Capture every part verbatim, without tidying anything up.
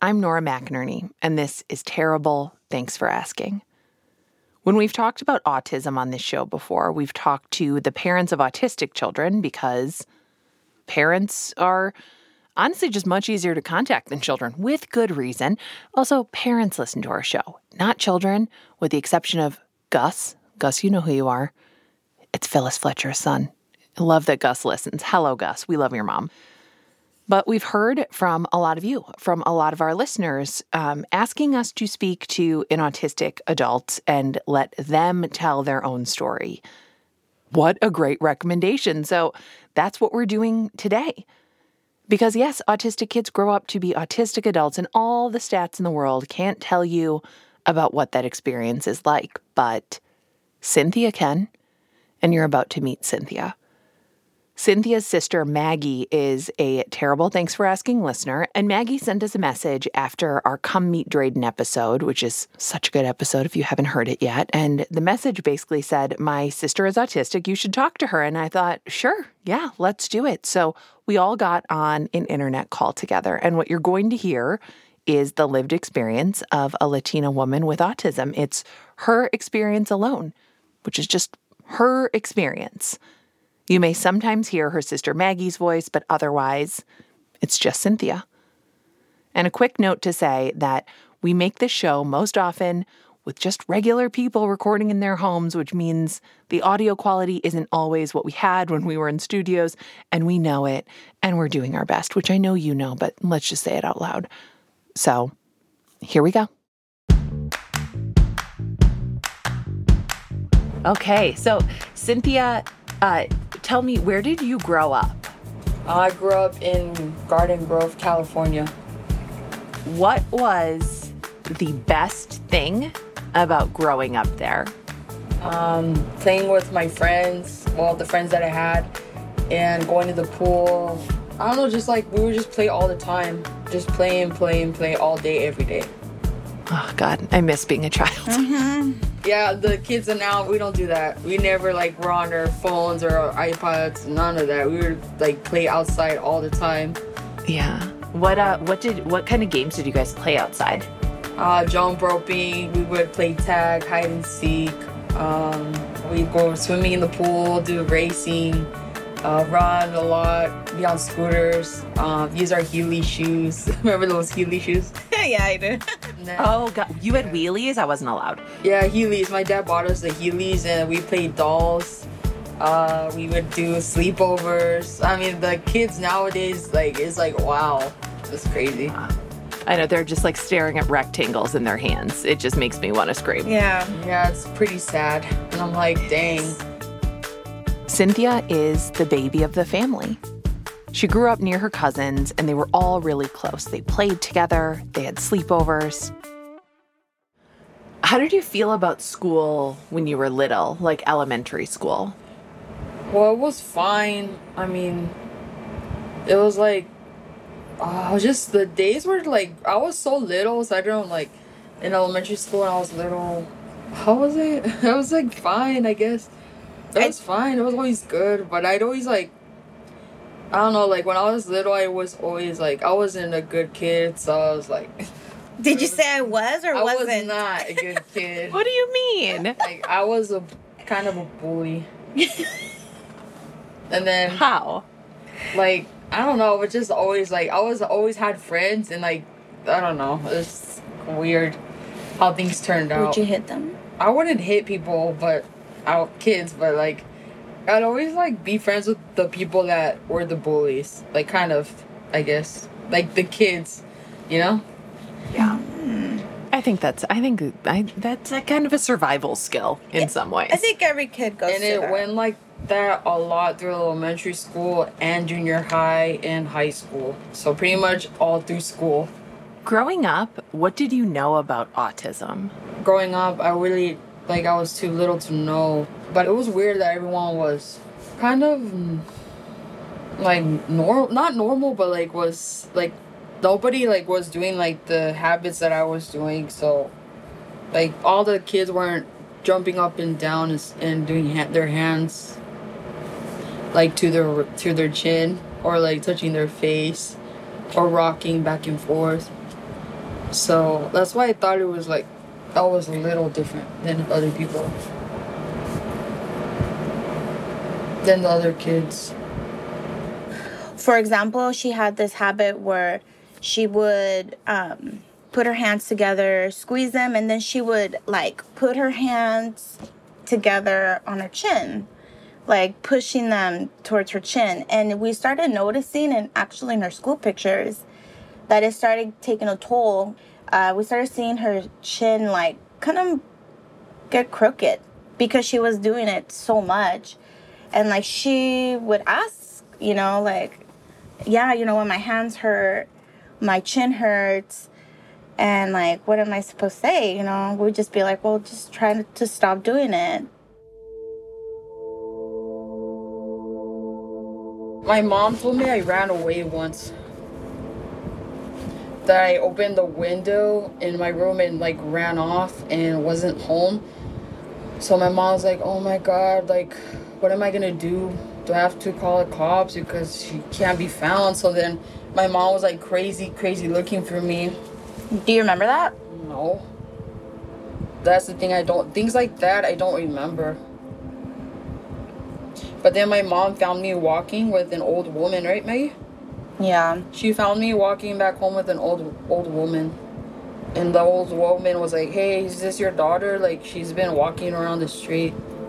I'm Nora McInerney, and this is Terrible, Thanks for Asking. When we've talked about autism on this show before, we've talked to the parents of autistic children because parents are honestly just much easier to contact than children, with good reason. Also, parents listen to our show, not children, with the exception of Gus. Gus, you know who you are. It's Phyllis Fletcher's son. I love that Gus listens. Hello, Gus. We love your mom. But we've heard from a lot of you, from a lot of our listeners, um, asking us to speak to an autistic adult and let them tell their own story. What a great recommendation. So that's what we're doing today. Because yes, autistic kids grow up to be autistic adults, and all the stats in the world can't tell you about what that experience is like. But Cynthia can, and you're about to meet Cynthia. Cynthia's sister, Maggie, is a Terrible Thanks for Asking listener, and Maggie sent us a message after our Come Meet Drayden episode, which is such a good episode if you haven't heard it yet. And the message basically said, my sister is autistic, you should talk to her. And I thought, sure, yeah, let's do it. So we all got on an internet call together, and what you're going to hear is the lived experience of a Latina woman with autism. It's her experience alone, which is just her experience. You may sometimes hear her sister Maggie's voice, but otherwise, it's just Cynthia. And a quick note to say that we make this show most often with just regular people recording in their homes, which means the audio quality isn't always what we had when we were in studios, and we know it, and we're doing our best, which I know you know, but let's just say it out loud. So, here we go. Okay, so Cynthia, uh, tell me, where did you grow up? I grew up in Garden Grove, California. What was the best thing about growing up there? Um, playing with my friends, well, the friends that I had, and going to the pool. I don't know, just like, we would just play all the time. Just play and play and play all day, every day. Oh, God, I miss being a child. Mm-hmm. Yeah, the kids are now, we don't do that. We never, like, were on our phones or our iPods, none of that. We would, like, play outside all the time. Yeah. What uh? What did? What kind of games did you guys play outside? Uh, jump roping, we would play tag, hide and seek. Um, we'd go swimming in the pool, do racing, uh, run a lot, be on scooters, um, use our Heelys shoes. Remember those Heelys shoes? Yeah, I do. Oh, God. You had wheelies? I wasn't allowed. Yeah, Heelys. My dad bought us the Heelys, and we played dolls. Uh, we would do sleepovers. I mean, the kids nowadays, like, it's like, wow, it's crazy. I know, they're just like staring at rectangles in their hands. It just makes me want to scream. Yeah. Yeah, it's pretty sad. And I'm like, dang. Cynthia is the baby of the family. She grew up near her cousins, and they were all really close. They played together. They had sleepovers. How did you feel about school when you were little, like elementary school? Well, it was fine. I mean, it was like, oh, just the days were like, I was so little, so I don't like, in elementary school when I was little, how was it? I was like fine, I guess. It was fine. It was always good, but I'd always like, I don't know, like when I was little, I was always like, I wasn't a good kid, so I was like. Did you say I was or I wasn't? was not a good kid. What do you mean? Like, I was a kind of a bully. And then. How? Like, I don't know, but just always like, I was always had friends, and like, I don't know, it's weird how things turned out. Would you hit them? I wouldn't hit people, but, out kids, but like, I'd always, like, be friends with the people that were the bullies. Like, kind of, I guess. Like, the kids, you know? Yeah. I think that's, I think I, that's a kind of a survival skill in Yeah, some ways. I think every kid goes And through it that. went like that a lot through elementary school and junior high and high school. So pretty much all through school. Growing up, what did you know about autism? Growing up, I really, like, I was too little to know. But it was weird that everyone was kind of, mm, like, normal, not normal, but, like, was, like, nobody, like, was doing, like, the habits that I was doing. So, like, all the kids weren't jumping up and down and, and doing ha- their hands, like, to their, to their chin, or, like, touching their face, or rocking back and forth. So that's why I thought it was like, I was a little different than other people. Than the other kids. For example, she had this habit where she would um, put her hands together, squeeze them, and then she would like put her hands together on her chin, like pushing them towards her chin. And we started noticing, and actually in her school pictures, that it started taking a toll. Uh, we started seeing her chin like kind of get crooked because she was doing it so much. And like she would ask, you know, like, yeah, you know, when my hands hurt, my chin hurts, and like, what am I supposed to say? You know, we'd just be like, well, just try to, to stop doing it. My mom told me I ran away once. That I opened the window in my room and like ran off and wasn't home. So my mom was like, oh my God, like, what am I gonna do? Do I have to call the cops because she can't be found? So then my mom was like crazy, crazy looking for me. Do you remember that? No. That's the thing, I don't, things like that I don't remember. But then my mom found me walking with an old woman, right, Maggie? Yeah. She found me walking back home with an old old woman. And the old woman was like, hey, is this your daughter? Like, she's been walking around the street.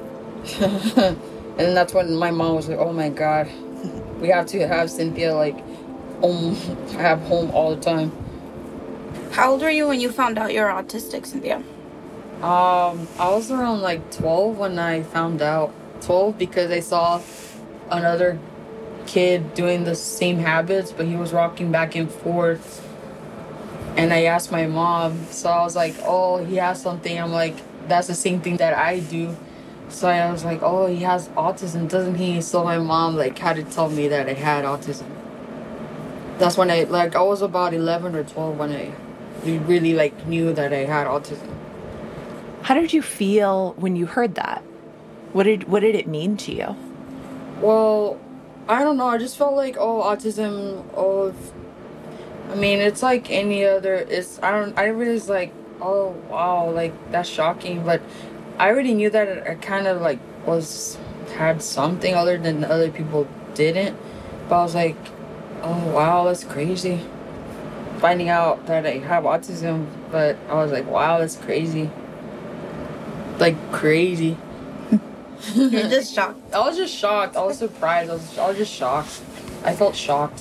And that's when my mom was like, oh my God, we have to have Cynthia, like, um, have home all the time. How old were you when you found out you were autistic, Cynthia? Um, I was around, like, twelve when I found out. twelve because I saw another kid doing the same habits, but he was rocking back and forth. And I asked my mom, so I was like, oh, he has something. I'm like, that's the same thing that I do. So I was like, oh, he has autism, doesn't he? So my mom, like, had to tell me that I had autism. That's when I, like, I was about eleven or twelve when I really, like, knew that I had autism. How did you feel when you heard that? What did what did it mean to you? Well, I don't know. I just felt like, oh, autism, oh, I mean, it's like any other, it's, I don't, I really was like, oh, wow, like, that's shocking. But I already knew that I kind of, like, was, had something other than other people didn't. But I was like, oh, wow, that's crazy. Finding out that I have autism, but I was like, wow, that's crazy. Like, crazy. You're just shocked. I was just shocked. I was surprised. I was, I was just shocked. I felt shocked.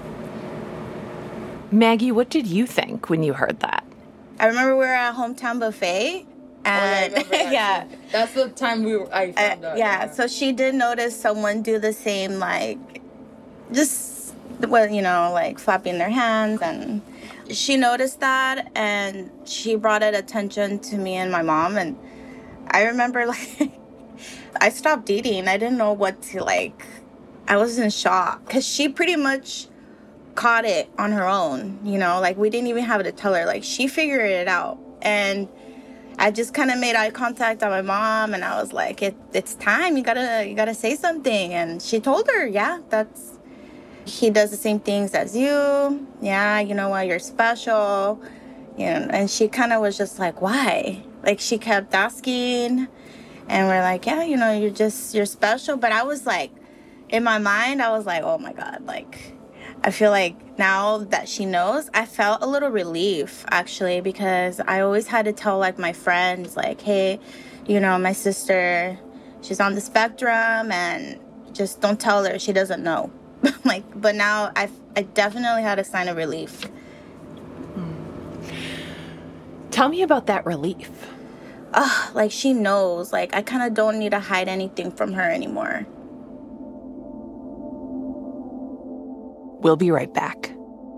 Maggie, what did you think when you heard that? I remember we were at Hometown Buffet. And oh, yeah, yeah. That's the time we were, I found uh, out. Yeah, yeah, so she did notice someone do the same, like, just, well, you know, like flapping their hands. And she noticed that, and she brought it attention to me and my mom. And I remember, like, I stopped eating. I didn't know what to, like, I was in shock. Because she pretty much caught it on her own, you know? Like, we didn't even have to tell her. Like, she figured it out. And I just kind of made eye contact on my mom, and I was like, it, it's time. You gotta, you gotta say something. And she told her, yeah, that's, he does the same things as you. Yeah, you know what? You're special. You know, and she kind of was just like, why? Like, she kept asking. And we're like, yeah, you know, you're just, you're special. But I was like, in my mind, I was like, oh my God, like, I feel like now that she knows, I felt a little relief, actually, because I always had to tell, like, my friends, like, hey, you know, my sister, she's on the spectrum, and just don't tell her, she doesn't know. Like, but now I, I definitely had a sign of relief. Hmm. Tell me about that relief. Ugh, like, she knows. Like, I kind of don't need to hide anything from her anymore. We'll be right back.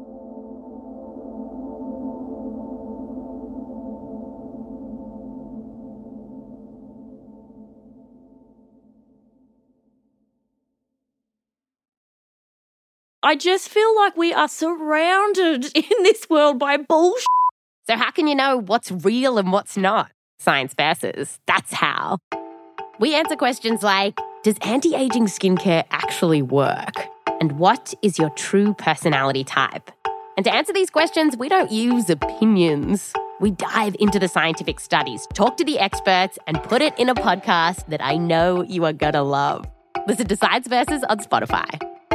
I just feel like we are surrounded in this world by bullshit. So how can you know what's real and what's not? Science versus. That's how. We answer questions like, does anti-aging skincare actually work? And what is your true personality type? And to answer these questions, we don't use opinions. We dive into the scientific studies, talk to the experts, and put it in a podcast that I know you are gonna love. Listen to Science Versus on Spotify.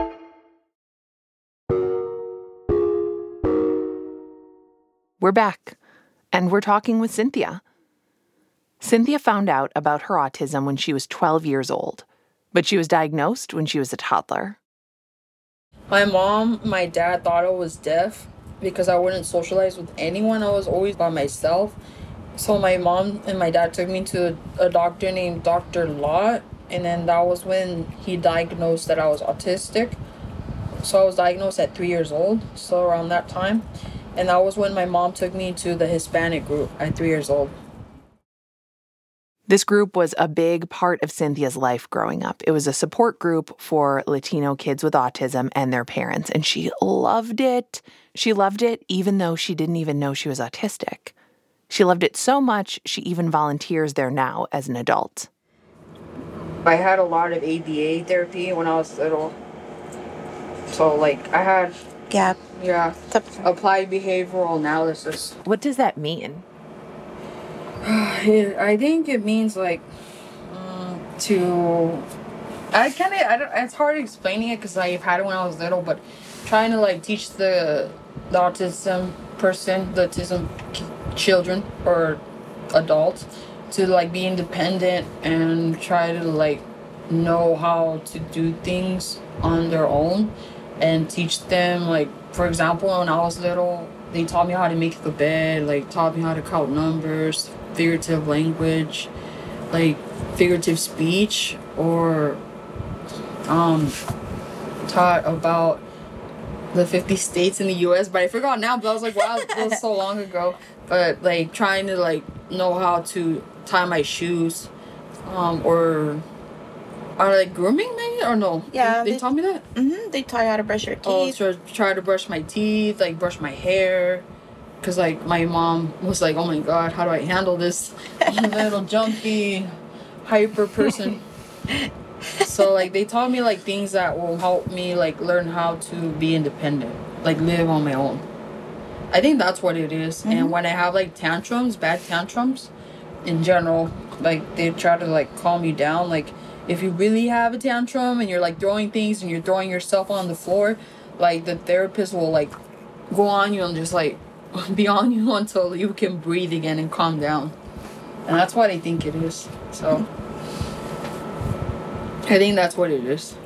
We're back, and we're talking with Cynthia. Cynthia found out about her autism when she was twelve years old, but she was diagnosed when she was a toddler. My mom, my dad thought I was deaf because I wouldn't socialize with anyone. I was always by myself. So my mom and my dad took me to a doctor named Doctor Lott, and then that was when he diagnosed that I was autistic. So I was diagnosed at three years old, so around that time. And that was when my mom took me to the Hispanic group at three years old. This group was a big part of Cynthia's life growing up. It was a support group for Latino kids with autism and their parents, and she loved it. She loved it even though she didn't even know she was autistic. She loved it so much, she even volunteers there now as an adult. I had a lot of A B A therapy when I was little. So, like, I had... Gap. Yeah, applied behavioral analysis. What does that mean? I think it means like um, to. I kind of. I don't. It's hard explaining it because I've had it when I was little, but trying to like teach the, the autism person, the autism children or adults, to like be independent and try to like know how to do things on their own, and teach them like, for example, when I was little, they taught me how to make the bed, like taught me how to count numbers, figurative language, like figurative speech, or um taught about the fifty states in the U S, but I forgot now, but I was like, wow, that was so long ago. But like trying to like know how to tie my shoes, um or are like grooming maybe or no? Yeah, they, they, they taught me that. Mm-hmm. They taught you how to brush your teeth. Oh, so try to brush my teeth, like brush my hair. Because, like, my mom was like, oh, my God, how do I handle this little jumpy, hyper person? So, like, they taught me, like, things that will help me, like, learn how to be independent. Like, live on my own. I think that's what it is. Mm-hmm. And when I have, like, tantrums, bad tantrums, in general, like, they try to, like, calm you down. Like, if you really have a tantrum and you're, like, throwing things and you're throwing yourself on the floor, like, the therapist will, like, go on you and just, like, be on you until you can breathe again and calm down. And that's what I think it is. So I think that's what it is.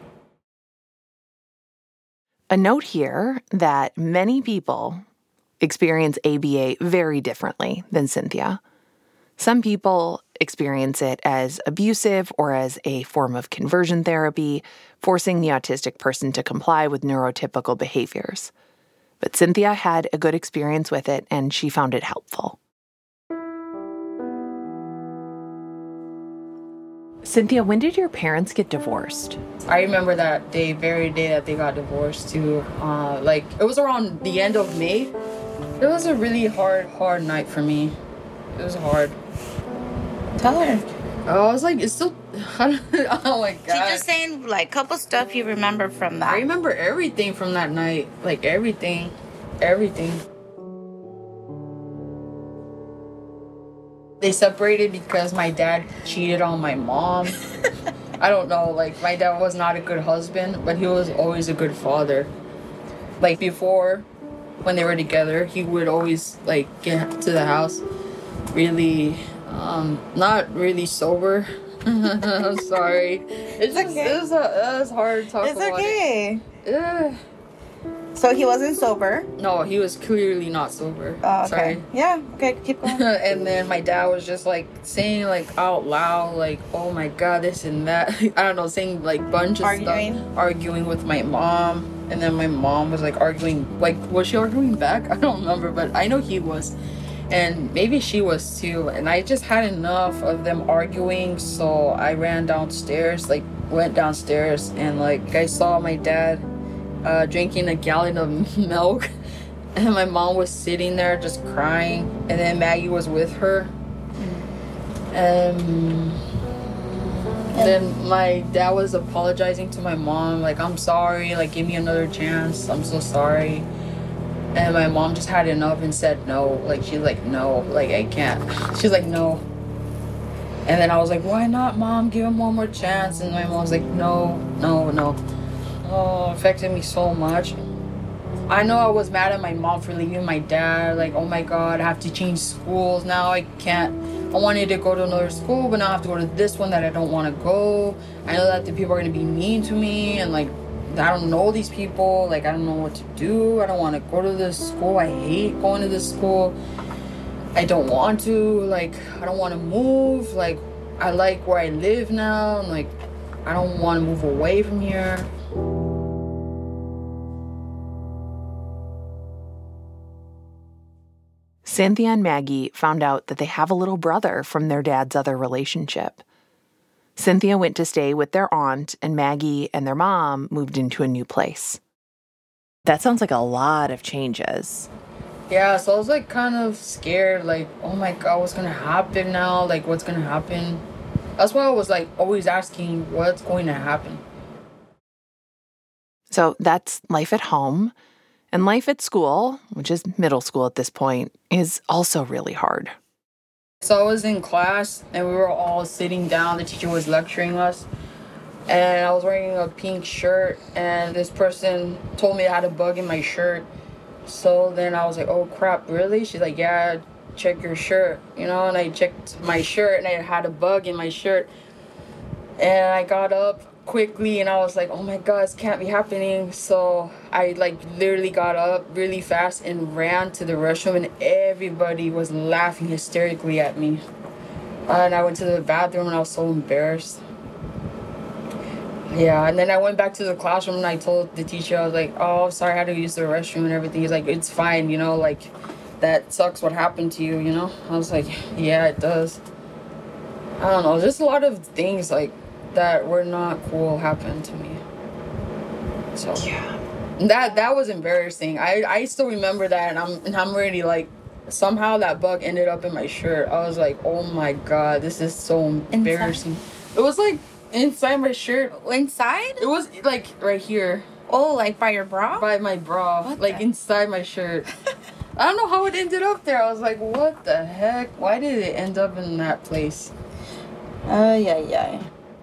A note here that many people experience A B A very differently than Cynthia. Some people experience it as abusive or as a form of conversion therapy, forcing the autistic person to comply with neurotypical behaviors. But Cynthia had a good experience with it, and she found it helpful. Cynthia, when did your parents get divorced? I remember that day, very day that they got divorced too. Uh, like, it was around the end of May. It was a really hard, hard night for me. It was hard. Tell her. I was like, it's still... oh, my God. She's just saying, like, couple stuff you remember from that. I remember everything from that night. Like, everything. Everything. They separated because my dad cheated on my mom. I don't know. Like, my dad was not a good husband, but he was always a good father. Like, before, when they were together, he would always, like, get to the house really... Um, not really sober. I'm sorry. It's, it's just, okay. It was, a, it was hard to talk it's about okay. it. Yeah. So he wasn't sober? No, he was clearly not sober. Oh, okay. Sorry. Yeah, okay, keep going. And then my dad was just like saying like out loud, like, oh my God, this and that. I don't know, saying like bunch of arguing. stuff. Arguing with my mom. And then my mom was like arguing, like, was she arguing back? I don't remember, but I know he was. And maybe she was too. And I just had enough of them arguing, so I ran downstairs, like went downstairs, and like I saw my dad uh, drinking a gallon of milk, and my mom was sitting there just crying, and then Maggie was with her. Um, and then my dad was apologizing to my mom, like, I'm sorry, like, give me another chance, I'm so sorry. And my mom just had enough and said no. Like, she's like, no, like, I can't. She's like, no. And then I was like, why not, Mom? Give him one more chance. And my mom was like, no, no, no. Oh, it affected me so much. I know I was mad at my mom for leaving my dad. Like, oh my God, I have to change schools. Now I can't. I wanted to go to another school, but now I have to go to this one that I don't want to go. I know that the people are going to be mean to me. And like, I don't know these people. Like, I don't know what to do. I don't want to go to this school. I hate going to this school. I don't want to. Like, I don't want to move. Like, I like where I live now. And like, I don't want to move away from here. Cynthia and Maggie found out that they have a little brother from their dad's other relationship. Cynthia went to stay with their aunt, and Maggie and their mom moved into a new place. That sounds like a lot of changes. Yeah, so I was like kind of scared, like, oh my God, what's gonna happen now? Like, what's gonna happen? That's why I was like always asking, what's going to happen? So that's life at home. And life at school, which is middle school at this point, is also really hard. So I was in class and we were all sitting down. The teacher was lecturing us. And I was wearing a pink shirt. And this person told me I had a bug in my shirt. So then I was like, oh crap, really? She's like, yeah, check your shirt. You know, and I checked my shirt and I had a bug in my shirt. And I got up quickly and I was like, oh my God, this can't be happening. So I like literally got up really fast and ran to the restroom, and everybody was laughing hysterically at me. And I went to the bathroom and I was so embarrassed. Yeah, and then I went back to the classroom and I told the teacher, I was like, oh, sorry, I had to use the restroom and everything. He's like, it's fine, you know, like, that sucks what happened to you, you know? I was like, yeah, it does. I don't know, just a lot of things, like, that were not cool happened to me. So yeah, that that was embarrassing. I, I still remember that, and I'm and I'm already like, somehow that bug ended up in my shirt. I was like, oh my God, this is so embarrassing. Inside. It was like inside my shirt. Inside? It was like right here. Oh, like by your bra? By my bra, what like the? Inside my shirt. I don't know how it ended up there. I was like, what the heck? Why did it end up in that place? Oh, yeah, yeah.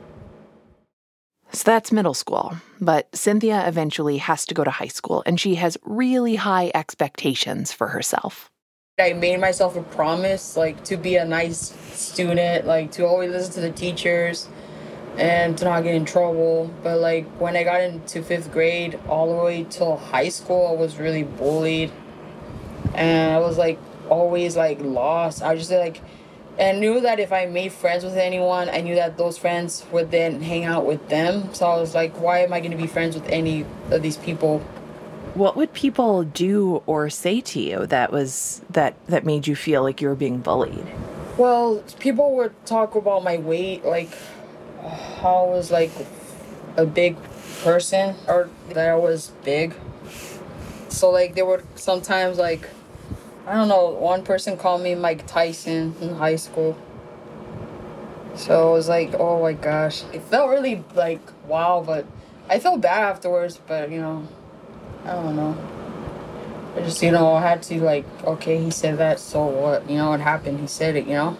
So that's middle school, but Cynthia eventually has to go to high school, and she has really high expectations for herself. I made myself a promise, like, to be a nice student, like, to always listen to the teachers and to not get in trouble. But, like, when I got into fifth grade, all the way till high school, I was really bullied. And I was, like, always, like, lost. I was just, like... And knew that if I made friends with anyone, I knew that those friends would then hang out with them. So I was like, why am I going to be friends with any of these people? What would people do or say to you that was that, that made you feel like you were being bullied? Well, people would talk about my weight, like how I was like a big person, or that I was big. So like they would sometimes like, I don't know, one person called me Mike Tyson in high school. So it was like, oh my gosh. It felt really like, wow, but I felt bad afterwards, but you know, I don't know. I just, you know, I had to like, okay, he said that, so what? You know, what happened, he said it, you know?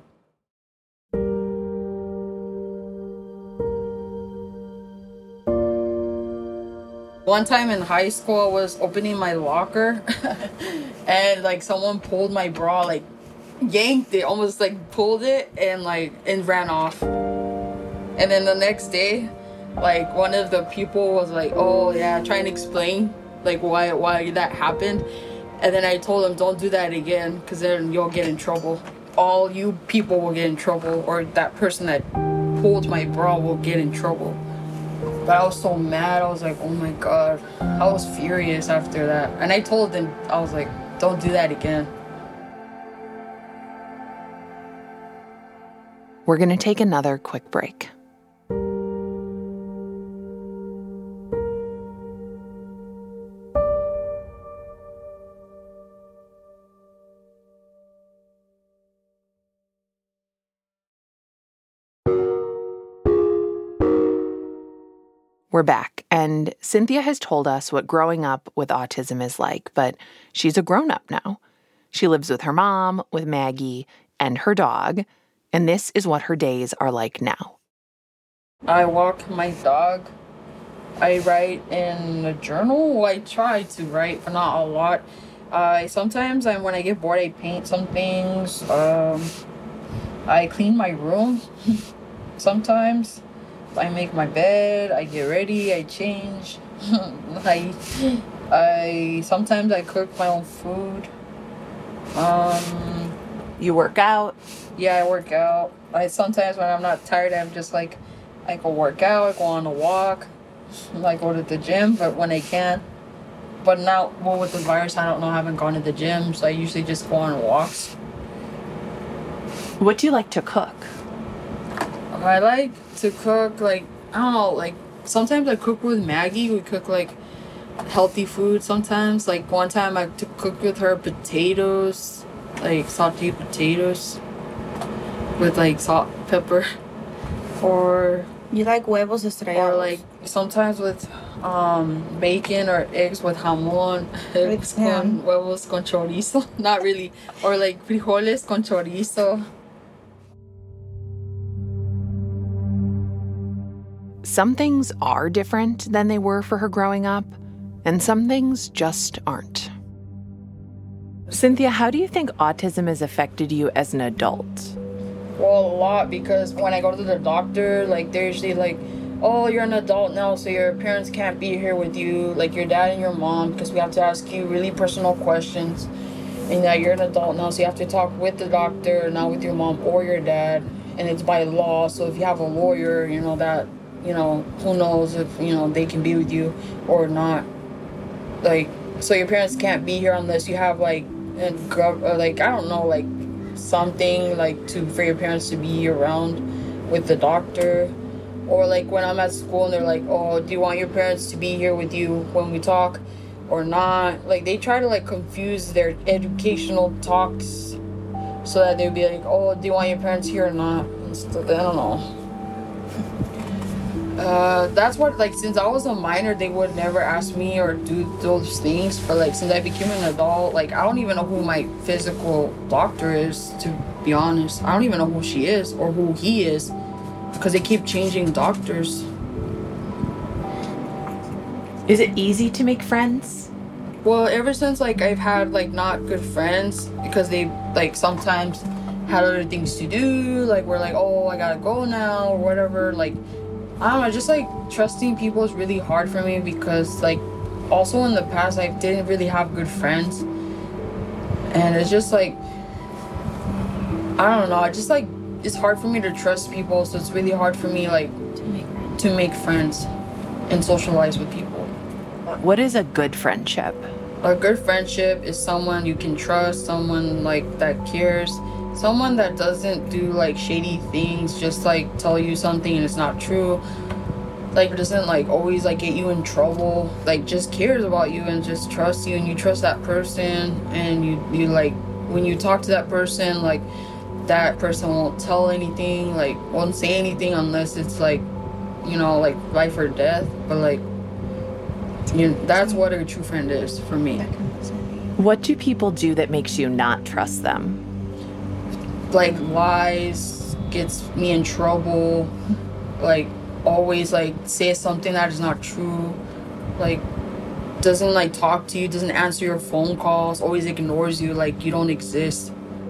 One time in high school, I was opening my locker and like someone pulled my bra, like yanked it, almost like pulled it and like and ran off. And then the next day, like one of the people was like, oh yeah, trying to explain like why why that happened. And then I told him, don't do that again, because then you'll get in trouble. All you people will get in trouble, or that person that pulled my bra will get in trouble. But I was so mad. I was like, oh my God. I was furious after that. And I told them, I was like, don't do that again. We're going to take another quick break. We're back, And Cynthia has told us what growing up with autism is like, but she's a grown-up now. She lives with her mom, with Maggie, and her dog, and this is what her days are like now. I walk my dog. I write in a journal. I try to write, but not a lot. Uh, sometimes I, when I get bored, I paint some things. Um, I clean my room. Sometimes I make my bed. I get ready. I change. I, I sometimes I cook my own food. Um, You work out? yeah, I work out. I sometimes when I'm not tired, I'm just like, I go work out. I go on a walk. I go to the gym, but when I can. But now, well, with the virus, I don't know. I haven't gone to the gym, so I usually just go on walks. What do you like to cook? I like to cook, like, I don't know, like, sometimes I cook with Maggie. We cook, like, healthy food sometimes. Like, one time I to cook with her potatoes, like, sauteed potatoes with, like, salt, pepper. Or, You like huevos estrellados? or like, sometimes with um, bacon or eggs with jamón. Eggs con ham. huevos con chorizo. Not really. Or, like, frijoles con chorizo. Some things are different than they were for her growing up, and some things just aren't. Cynthia, how do you think autism has affected you as an adult? Well, a lot, because when I go to the doctor, like, they're usually like, oh, you're an adult now, so your parents can't be here with you, like your dad and your mom, because we have to ask you really personal questions. And that you're an adult now, so you have to talk with the doctor, not with your mom or your dad. And it's by law, so if you have a lawyer, you know, that, you know, who knows if, you know, they can be with you or not. Like, so your parents can't be here unless you have, like, and gov- or like, I don't know, like, something, like, to for your parents to be around with the doctor. Or, like, when I'm at school and they're like, oh, do you want your parents to be here with you when we talk or not? Like, they try to, like, confuse their educational talks so that they'd be like, oh, do you want your parents here or not? And stuff. I don't know. Uh, that's what, like, since I was a minor, they would never ask me or do those things. But, like, since I became an adult, like, I don't even know who my physical doctor is, to be honest. I don't even know who she is or who he is, because they keep changing doctors. Is it easy to make friends? Well, ever since, like, I've had, like, not good friends, because they, like, sometimes had other things to do, like, we're like, oh, I gotta go now, or whatever, like, I don't know, just, like, trusting people is really hard for me, because, like, also in the past, I didn't really have good friends, and it's just, like, I don't know, it's just, like, it's hard for me to trust people, so it's really hard for me, like, To make friends. to make friends and socialize with people. What is a good friendship? A good friendship is someone you can trust, someone, like, that cares, someone that doesn't do, like, shady things, just, like, tell you something and it's not true, like, doesn't, like, always, like, get you in trouble, like, just cares about you and just trusts you, and you trust that person, and you, you like, when you talk to that person, like, that person won't tell anything, like, won't say anything unless it's, like, you know, like, life or death, but, like, you know, that's what a true friend is for me. What do people do that makes you not trust them? Like, lies, gets me in trouble, like, always, like, say something that is not true, like, doesn't, like, talk to you, doesn't answer your phone calls, always ignores you, like, you don't exist.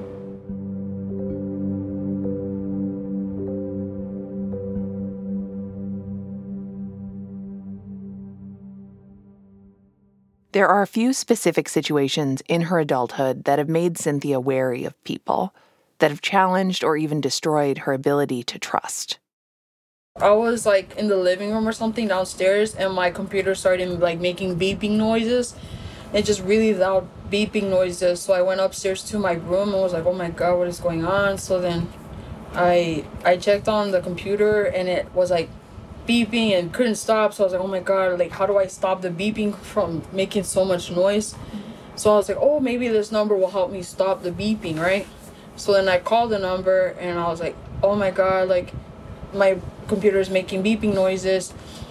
There are a few specific situations in her adulthood that have made Cynthia wary of people, that have challenged or even destroyed her ability to trust. I was, like, in the living room or something downstairs, and my computer started, like, making beeping noises, and just really loud beeping noises. So I went upstairs to my room and was like, oh my god, what is going on? So then I I checked on the computer, and it was, like, beeping and couldn't stop. So I was like, oh my god, like, how do I stop the beeping from making so much noise? So I was like, oh, maybe this number will help me stop the beeping, right? So then I called the number, and I was like, oh my god, like, my computer is making beeping noises.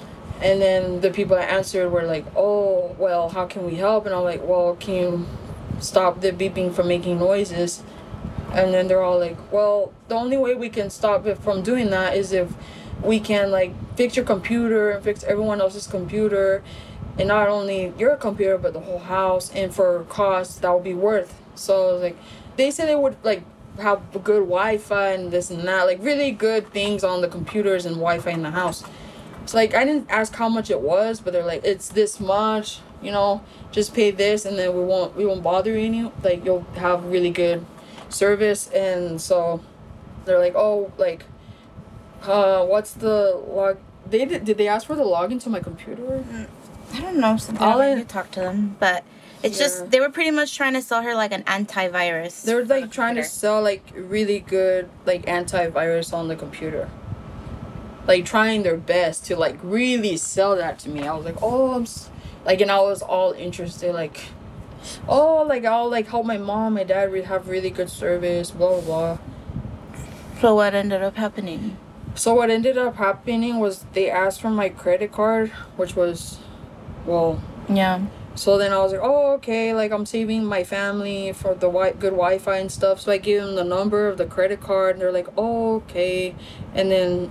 And then the people that answered were like, oh, well, how can we help? And I'm like, well, can you stop the beeping from making noises? And then they're all like, well, the only way we can stop it from doing that is if we can, like, fix your computer and fix everyone else's computer. And not only your computer, but the whole house. And for cost, that would be worth. So, I was like, they said they would, like, have good Wi-Fi and this and that. Like, really good things on the computers and Wi-Fi in the house. So, like, I didn't ask how much it was, but they're like, it's this much, you know, just pay this and then we won't, we won't bother you. Like, you'll have really good service. And so they're like, oh, like, uh, what's the log? They did, did they ask for the login to my computer? I don't know. So I'll I'll let- talk to them, but it's Yeah. just they were pretty much trying to sell her like an antivirus. They're for the like trying to computer. sell like really good like antivirus on the computer. Like trying their best to like really sell that to me. I was like, oh, I'm s-, like, and I was all interested, like, oh, like I'll like help my mom, my dad re- have really good service, blah blah blah. So what ended up happening? So what ended up happening was they asked for my credit card, which was, well, Yeah. so then I was like, oh, okay, like I'm saving my family for the wi- good Wi-Fi and stuff. So I gave them the number of the credit card and they're like, oh, okay. And then,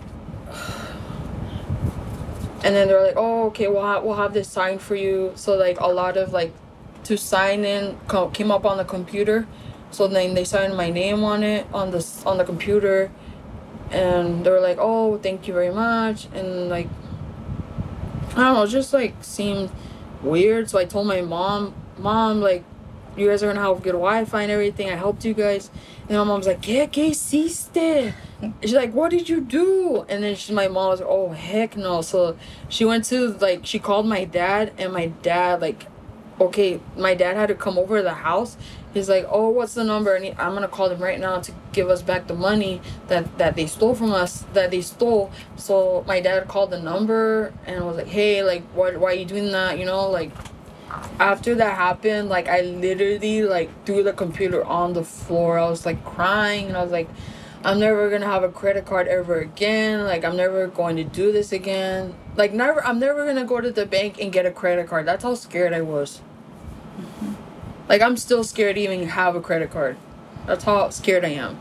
and then they're like, oh, okay, we'll, ha- we'll have this signed for you. So like a lot of like, to sign in co- came up on the computer. So then they signed my name on it, on the, s- on the computer. And they were like, oh, thank you very much. And like, I don't know, it just like seemed weird. So I told my mom, mom, like, you guys are gonna have good Wi-Fi and everything. I helped you guys. And my mom's like, ¿Qué, qué hiciste? And she's like, what did you do? And then she, my mom was like, oh, heck no. So she went to, like, she called my dad. And my dad, like, okay, my dad had to come over to the house. He's like, oh, what's the number? And he, I'm gonna call them right now to give us back the money that, that they stole from us, that they stole. So my dad called the number and was like, hey, like, what, why are you doing that? You know, like, after that happened, like, I literally, like, threw the computer on the floor. I was, like, crying. And I was like, I'm never gonna have a credit card ever again. Like, I'm never going to do this again. Like, never, I'm never gonna go to the bank and get a credit card. That's how scared I was. Mm-hmm. Like, I'm still scared to even have a credit card. That's how scared I am.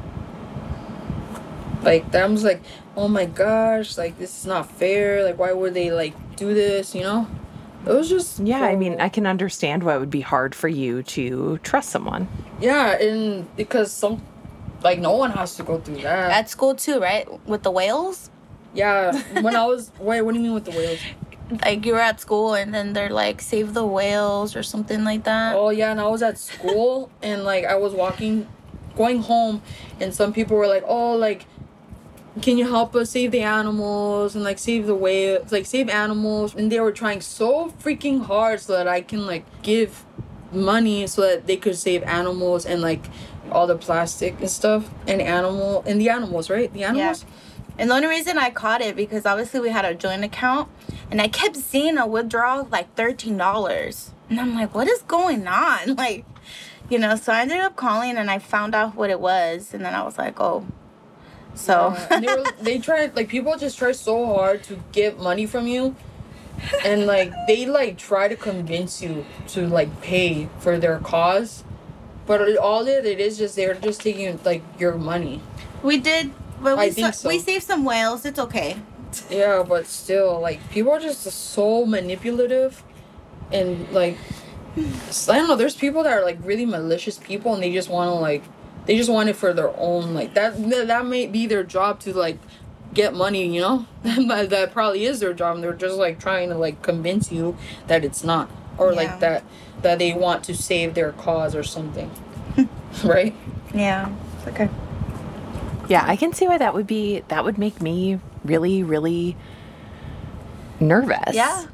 Like, I was like, oh my gosh, like, this is not fair. Like, why would they, like, do this, you know? It was just... Yeah, I mean, I can understand why it would be hard for you to trust someone. Yeah, and because some... Like, no one has to go through that. At school too, right? With the whales? Yeah, when I was... Wait, what do you mean with the whales? Like, you were at school and then they're like, save the whales or something like that. Oh, yeah, and I was at school, and, like, I was walking... Going home, and some people were like, oh, like... Can you help us save the animals and like save the whales, like save animals? And they were trying so freaking hard so that I can like give money so that they could save animals and like all the plastic and stuff and animal and the animals, right? The animals. Yeah. And the only reason I caught it because obviously we had a joint account and I kept seeing a withdrawal of like thirteen dollars. And I'm like, what is going on? Like, you know, so I ended up calling and I found out what it was. And then I was like, oh. So Yeah, and they were, they tried, like, people just try so hard to get money from you, and like they like try to convince you to like pay for their cause, but it, all it, it is just they're just taking like your money. we did, but we, I think sa- so. we saved some whales. It's okay. Yeah, but still, like, people are just so manipulative, and like, I don't know. There's people that are like really malicious people, and they just want to like. They just want it for their own, like, that that may be their job to, like, get money, you know? that, that probably is their job, and they're just, like, trying to, like, convince you that it's not. Or, Yeah. like, that that they want to save their cause or something. Right? Yeah. It's okay. Yeah, I can see why that would be, that would make me really, really nervous. Yeah.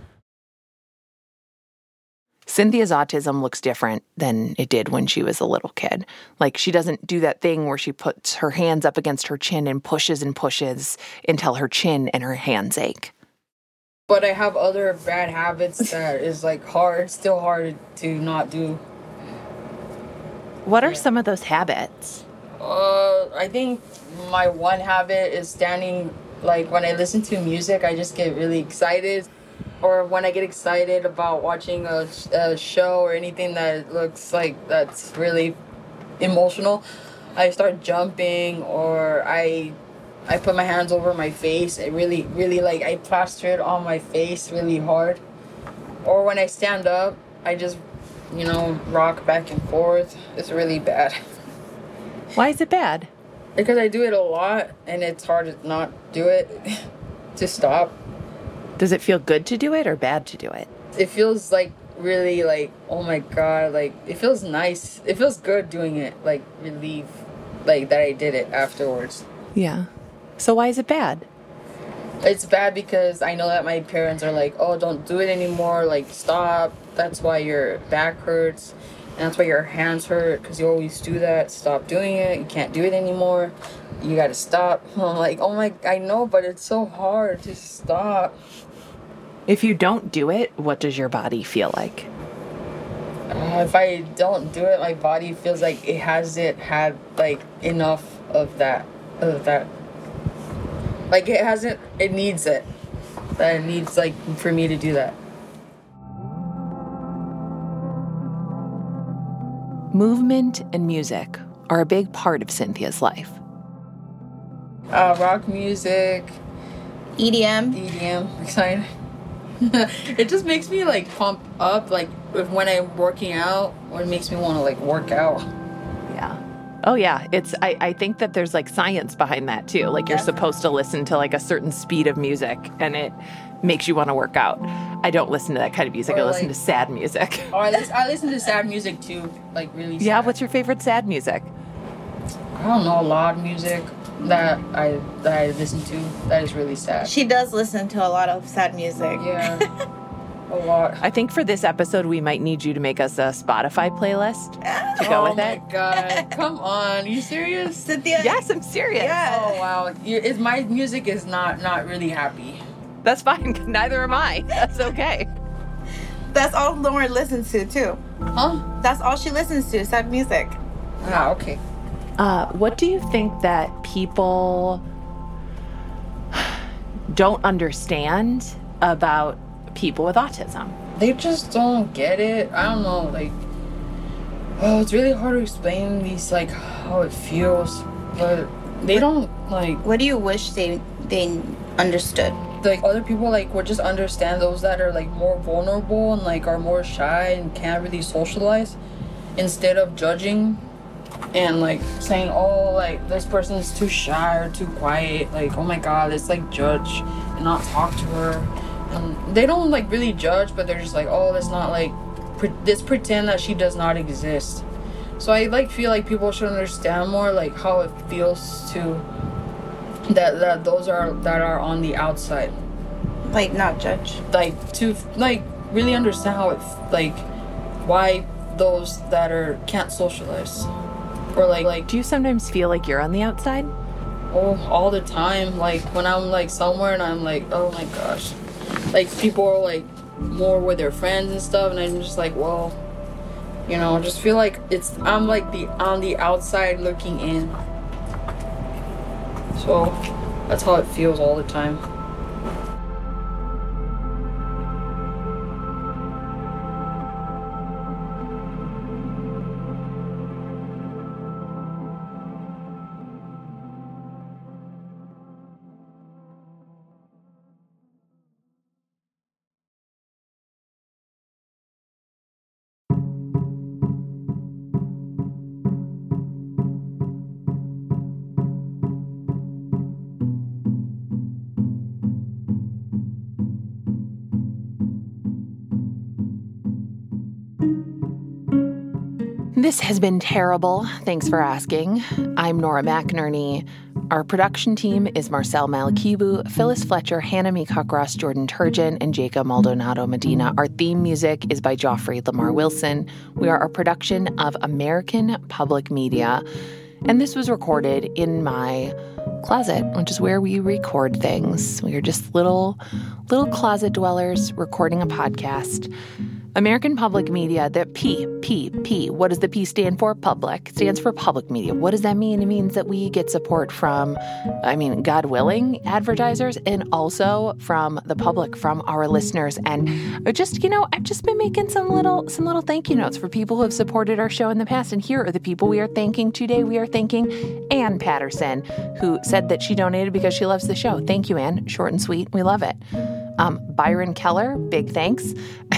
Cynthia's autism looks different than it did when she was a little kid. Like, she doesn't do that thing where she puts her hands up against her chin and pushes and pushes until her chin and her hands ache. But I have other bad habits that is, like, hard, still hard to not do. What are some of those habits? Uh, I think my one habit is standing Like, when I listen to music, I just get really excited. Or when I get excited about watching a, a show or anything that looks like that's really emotional, I start jumping, or I I put my hands over my face. I really, really, like, I plaster it on my face really hard. Or when I stand up, I just, you know, rock back and forth. It's really bad. Why is it bad? Because I do it a lot, and it's hard to not do it, to stop. Does it feel good to do it or bad to do it? It feels like really like, oh my God, like, it feels nice. It feels good doing it, like, relief, like, that I did it afterwards. Yeah. So why is it bad? It's bad because I know that my parents are like, oh, don't do it anymore, like, stop. That's why your back hurts, and that's why your hands hurt, because you always do that. Stop doing it. You can't do it anymore. You gotta stop. I'm like, oh my, I know, but it's so hard to stop. If you don't do it, what does your body feel like? Uh, if I don't do it, my body feels like it hasn't had, like, enough of that, of that. Like, it hasn't, it needs it. That it needs, like, for me to do that. Movement and music are a big part of Cynthia's life. Uh, rock music. E D M. E D M, excited. It just makes me, like, pump up, like, if, when I'm working out, or it makes me want to, like, work out. Yeah. Oh, yeah. It's. I, I think that there's, like, science behind that, too. Like, you're supposed to listen to, like, a certain speed of music, and it makes you want to work out. I don't listen to that kind of music. Or, I listen like- to sad music. Or I listen, I listen to sad music, too. Like, really sad. Yeah, what's your favorite sad music? I don't know, loud music that I that I listen to that is really sad. She does listen to a lot of sad music. Yeah, a lot. I think for this episode, we might need you to make us a Spotify playlist to go oh with my it. God, come on, you serious? Cynthia. Yes, I'm serious. Yeah. Oh wow, you, it's, my music is not not really happy. That's fine. Neither am I. That's okay. That's all Lauren listens to too. Huh? That's all she listens to, sad music. Ah, okay. Uh, what do you think that people don't understand about people with autism? They just don't get it. I don't know, like, oh, it's really hard to explain these, like, how it feels, but they don't, like, What do you wish they they understood? like, other people, like, would just understand those that are, like, more vulnerable and, like, are more shy and can't really socialize, instead of judging and, like, saying, oh, like, this person is too shy or too quiet, like, oh my God, let's, like, judge and not talk to her. And they don't, like, really judge, but they're just like, oh, let's not, like, pre- let's pretend that she does not exist. So I, like, feel like people should understand more, like, how it feels to that that those are that are on the outside, Like, not judge. like, to, like, really understand how it, like, why those that are can't socialize, or like like Do you sometimes feel like you're on the outside? oh, all the time, like, when I'm, like, somewhere and I'm like, oh my gosh, like, people are, like, more with their friends and stuff, and I'm just like, well, you know, I just feel like it's I'm like the on the outside looking in. So that's how it feels all the time. This has been terrible. Thanks for asking. I'm Nora McInerney. Our production team is Marcel Malakibu, Phyllis Fletcher, Hannah Meekhuck-Ross, Jordan Turgeon, and Jacob Maldonado Medina. Our theme music is by Joffrey Lamar Wilson. We are a production of American Public Media, and this was recorded in my closet, which is where we record things. We are just little, little closet dwellers recording a podcast. American Public Media, the P, P, P. What does the P stand for? Public. It stands for public media. What does that mean? It means that we get support from, I mean, God willing, advertisers, and also from the public, from our listeners. And just, you know, I've just been making some little, some little thank you notes for people who have supported our show in the past. And here are the people we are thanking today. We are thanking Ann Patterson, who said that she donated because she loves the show. Thank you, Ann. Short and sweet. We love it. Um, Byron Keller, big thanks.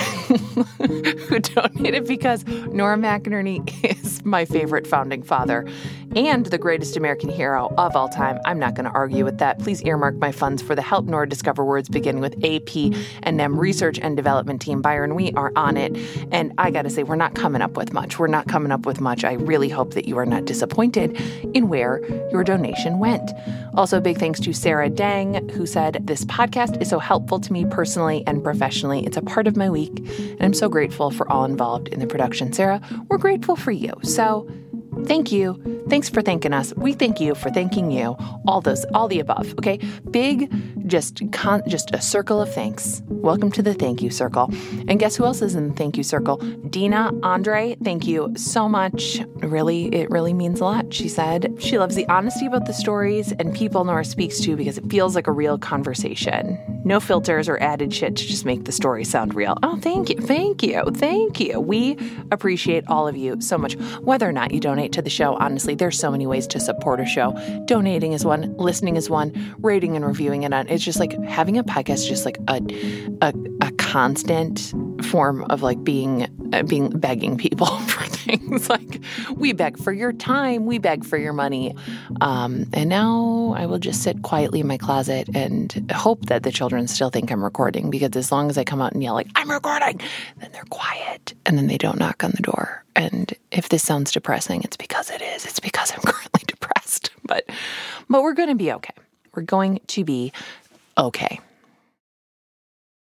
Who donated because Nora McInerney is my favorite founding father and the greatest American hero of all time. I'm not going to argue with that. Please earmark my funds for the Help Nora Discover Words beginning with A P and M Research and Development Team. Byron, we are on it. And I got to say, we're not coming up with much. We're not coming up with much. I really hope that you are not disappointed in where your donation went. Also, big thanks to Sarah Dang, who said, this podcast is so helpful to me personally and professionally. It's a part of my week, and I'm so grateful for all involved in the production. Sarah, we're grateful for you. So thank you. Thanks for thanking us. We thank you for thanking you. All those, all the above. Okay. Big, just, con- just a circle of thanks. Welcome to the thank you circle. And guess who else is in the thank you circle? Dina Andre. Thank you so much. Really, it really means a lot. She said she loves the honesty about the stories and people Nora speaks to because it feels like a real conversation. No filters or added shit to just make the story sound real. Oh, thank you. Thank you. Thank you. We appreciate all of you so much. Whether or not you donate to the show, honestly, there's so many ways to support a show. Donating is one, listening is one, rating and reviewing it on. It's just like having a podcast is just like a a, a constant form of like being uh, being begging people for things. Like we beg for your time, we beg for your money. Um, and now I will just sit quietly in my closet and hope that the children still think I'm recording, because as long as I come out and yell like, I'm recording, then they're quiet and then they don't knock on the door. And if this sounds depressing, it's because it is. It's because I'm currently depressed. But but we're going to be okay. We're going to be okay.